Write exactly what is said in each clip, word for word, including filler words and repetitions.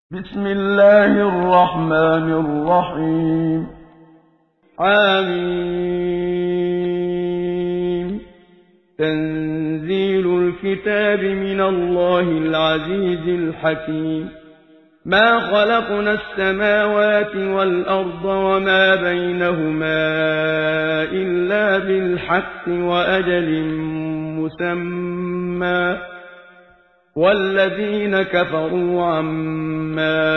بسم الله الرحمن الرحيم حم تنزيل الكتاب من الله العزيز الحكيم ما خلقنا السماوات والأرض وما بينهما إلا بالحق وأجل مسمى والذين كفروا عما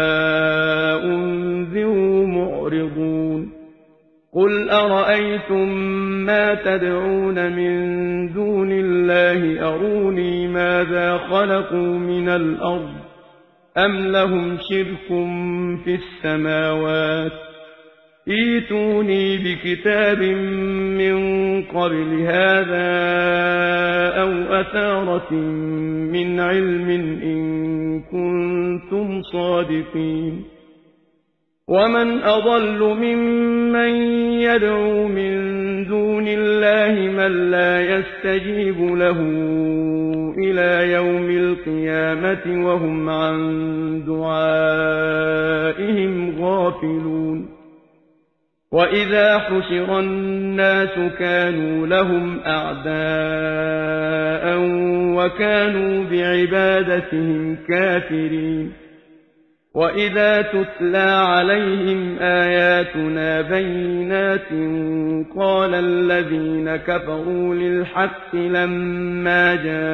أنذروا معرضون قل أرأيتم ما تدعون من دون الله أروني ماذا خلقوا من الأرض أم لهم شرك في السماوات ائتوني بكتاب من قبل هذا أو أثارة من علم إن كنتم صادقين ومن أضل ممن يدعو من دون الله من لا يستجيب له إلى يوم القيامة وهم عن دعائهم غافلون وإذا حشر الناس كانوا لهم أعداء وكانوا بعبادتهم كافرين وإذا تتلى عليهم آياتنا بينات قال الذين كفروا للحق لما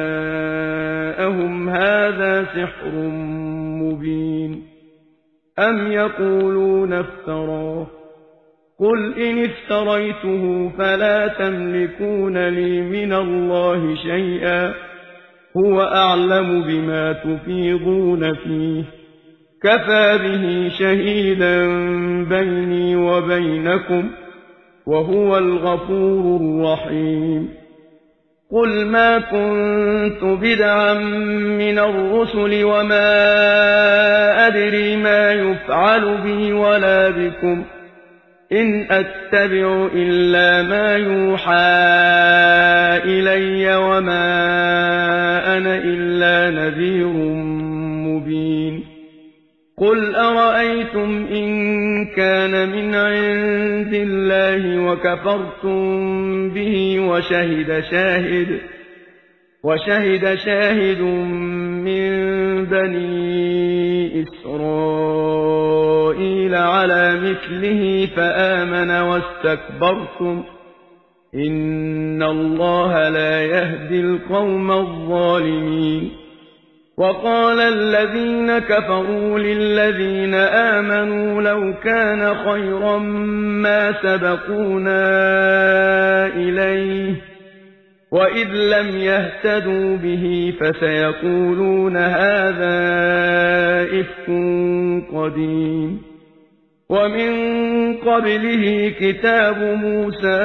جاءهم هذا سحر مبين أم يقولون افتراه قل إن افتريته فلا تملكون لي من الله شيئا هو أعلم بما تفيضون فيه كفى به شهيدا بيني وبينكم وهو الغفور الرحيم قل ما كنت بدعا من الرسل وما أدري ما يفعل بي ولا بكم إن أتبع إلا ما يوحى إلي وما أنا إلا نذير مبين قل أرأيتم إن كان من عند الله وكفرتم به وشهد شاهد وشهد شاهد من بني إسرائيل على مثله فآمن واستكبرتم إن الله لا يهدي القوم الظالمين وقال الذين كفروا للذين آمنوا لو كان خيرا ما سبقونا إليه وإذ لم يهتدوا به فسيقولون هذا إفك قديم ومن قبله كتاب موسى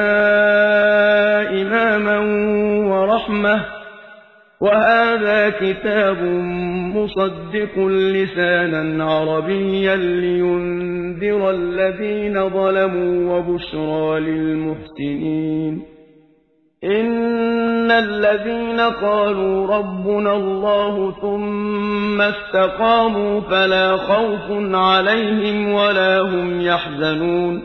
إماما ورحمة وهذا كتاب مصدق لسانا عربيا لينذر الذين ظلموا وبشرى للمحسنين إن الذين قالوا ربنا الله ثم استقاموا فلا خوف عليهم ولا هم يحزنون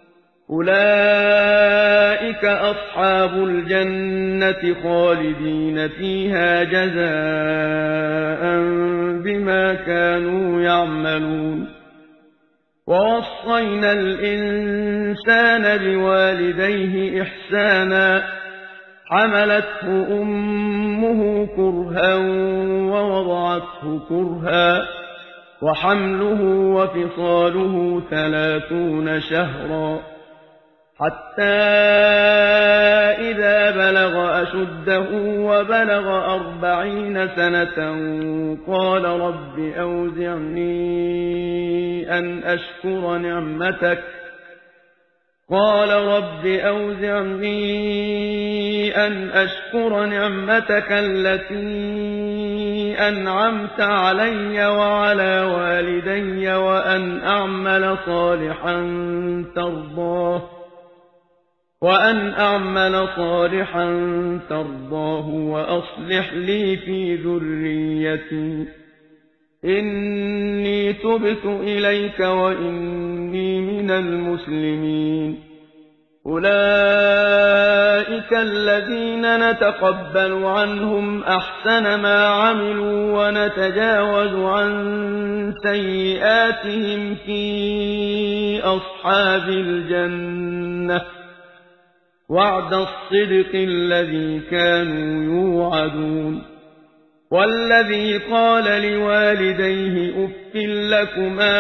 أولئك أصحاب الجنة خالدين فيها جزاء بما كانوا يعملون ووصينا الإنسان بوالديه إحسانا حملته أمه كرها ووضعته كرها وحمله وفصاله ثلاثون شهرا حتى إذا بلغ أشده وبلغ أربعين سنة قال رب أوزعني أن أشكر نعمتك قال رب أوزعني أن أشكر نعمتك التي أنعمت علي وعلى والدي وأن أعمل صالحا ترضاه وأن أعمل صالحا ترضاه وأصلح لي في ذريتي إني تبت إليك وإني من المسلمين أولئك الذين نتقبل عنهم أحسن ما عملوا ونتجاوز عن سيئاتهم في أصحاب الجنة وعد الصدق الذي كانوا يوعدون والذي قال لوالديه أف لكما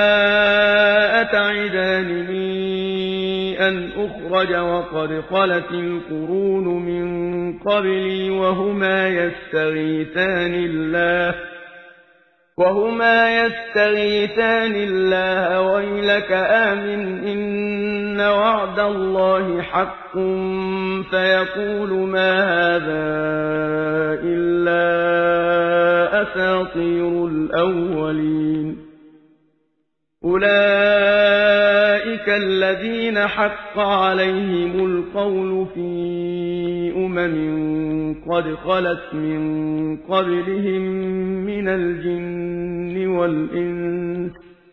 أتعدانني أن أخرج وقد خلت القرون من قبلي وهما يستغيثان الله وهما يستغيثان الله ويلك آمن إن وعد الله حق فيقول ما هذا إلا أساطير الأولين أولئك الذين حق عليهم القول في أمم قد خلت من قبلهم من الجن والإنس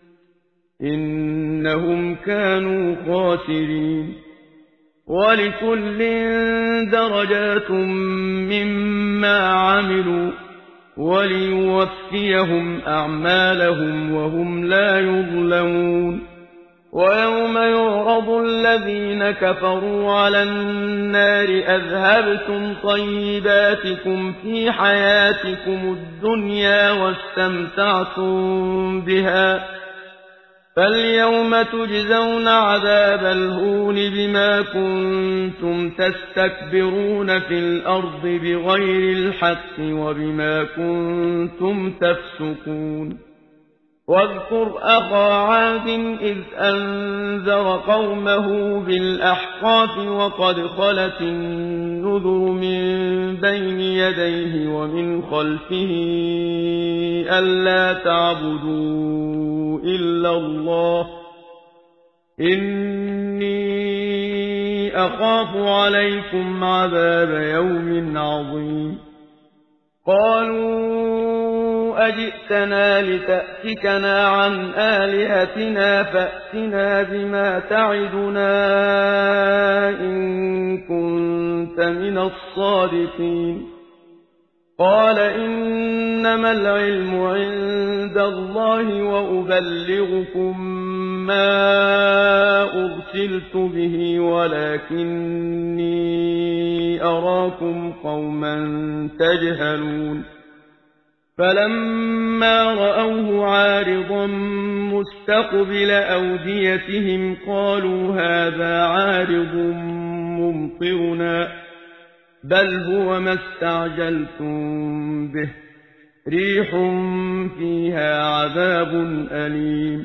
إنهم كانوا خاسرين ولكل درجات مما عملوا وليوفيهم أعمالهم وهم لا يظلمون ويوم يعرض الذين كفروا على النار أذهبتم طيباتكم في حياتكم الدنيا واستمتعتم بها فاليوم تجزون عذاب الهون بما كنتم تستكبرون في الأرض بغير الحق وبما كنتم تفسقون واذكر أخا عاد إذ أنذر قومه بالأحقاف وقد خلت النذر من بين يديه ومن خلفه ألا تعبدوا إلا الله إني أخاف عليكم عذاب يوم عظيم قالوا أجئتنا لتأفكنا عن آلهتنا فأتنا بما تعدنا إن كنت من الصادقين قال إنما العلم عند الله وأبلغكم ما أرسلت به ولكني أراكم قوما تجهلون فلما رأوه عارضا مستقبل أوديتهم قالوا هذا عارض ممطرنا بل هو ما استعجلتم به ريح فيها عذاب أليم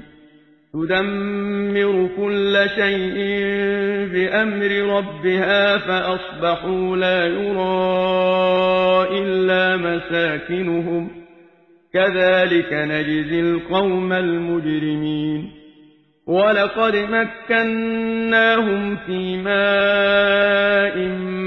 تدمر كل شيء بأمر ربها فأصبحوا لا يرى إلا مساكنهم كذلك نجزي القوم المجرمين ولقد مكناهم في ماء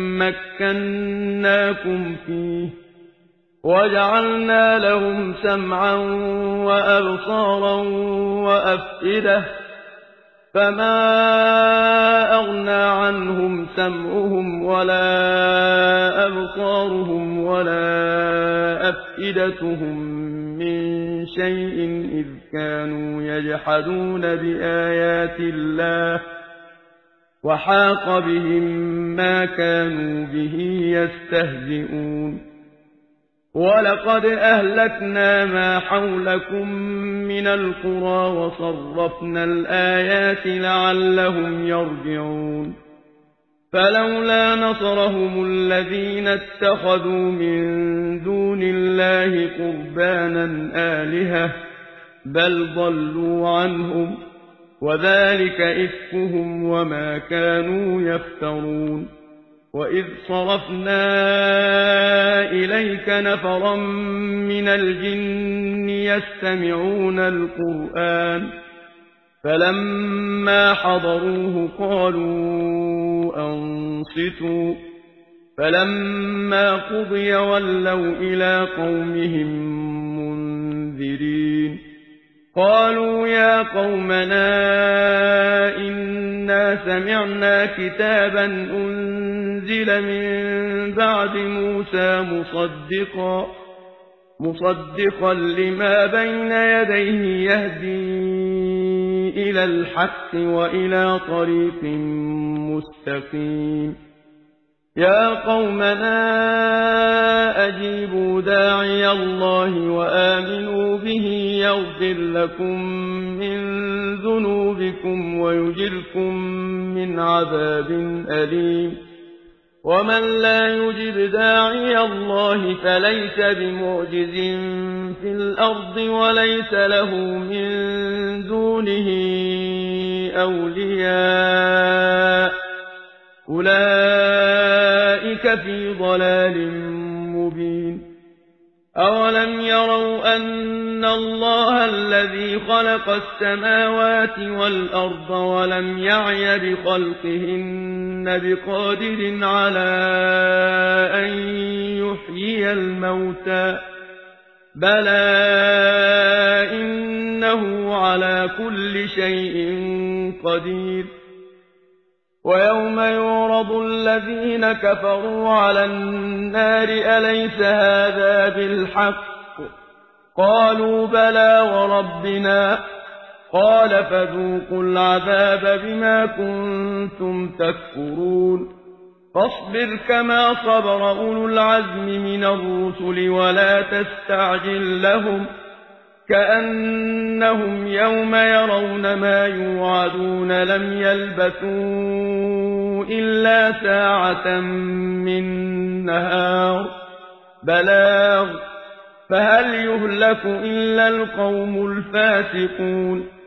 مكناكم فيه وجعلنا لهم سمعا وأبصارا وأفئدة فما أغنى عنهم سمعهم ولا أبصارهم ولا أفئدتهم من شيء إذ كانوا يجحدون بآيات الله وحاق بهم ما كانوا به يستهزئون ولقد أهلكنا ما حولكم من القرى وصرفنا الآيات لعلهم يرجعون فلولا نصرهم الذين اتخذوا من دون الله قربانا آلهة بل ضلوا عنهم وذلك إفكهم وما كانوا يفترون وإذ صرفنا إليك نفرا من الجن يستمعون القرآن فلما حضروه قالوا أنصتوا فلما قضي ولوا إلى قومهم منذرين قالوا يا قومنا إنا سمعنا كتابا أنزل من بعد موسى مصدقا مصدقا لما بين يديه يهدي إلى الحق وإلى طريق مستقيم يا قومنا أجيبوا داعي الله وآمنوا به يغفر لكم من ذنوبكم ويجركم من عذاب أليم ومن لا يجب داعي الله فليس بمعجز في الأرض وليس له من دونه أولياء أولئك في ضلال مبين أولم يروا أن الله الذي خلق السماوات والأرض ولم يعي بخلقهن بقادر على أن يحيي الموتى بلى إنه على كل شيء قدير ويوم يعرض الذين كفروا على النار أليس هذا بالحق قالوا بلى وربنا قال فذوقوا العذاب بما كنتم تكفرون فاصبر كما صبر أولو العزم من الرسل ولا تستعجل لهم كأنهم يوم يرون ما يوعدون لم يلبثوا إلا ساعة من نهار بلاغ فهل يهلك إلا القوم الفاسقون